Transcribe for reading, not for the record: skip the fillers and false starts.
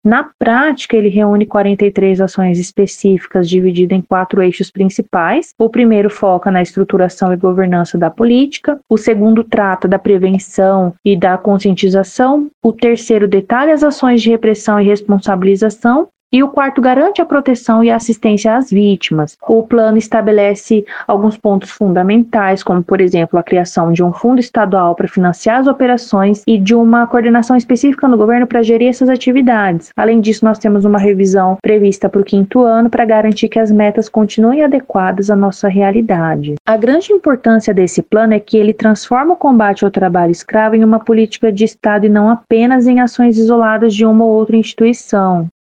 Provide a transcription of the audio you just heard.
Na prática, ele reúne 43 ações específicas divididas em 4 eixos principais. O primeiro foca na estruturação e governança da política, o segundo trata da prevenção e da conscientização, o terceiro detalha as ações de repressão e responsabilização, e o quarto garante a proteção e a assistência às vítimas. O plano estabelece alguns pontos fundamentais, como, por exemplo, a criação de um fundo estadual para financiar as operações e de uma coordenação específica no governo para gerir essas atividades. Além disso, nós temos uma revisão prevista para o 5º ano para garantir que as metas continuem adequadas à nossa realidade. A grande importância desse plano é que ele transforma o combate ao trabalho escravo em uma política de Estado e não apenas em ações isoladas de uma ou outra instituição.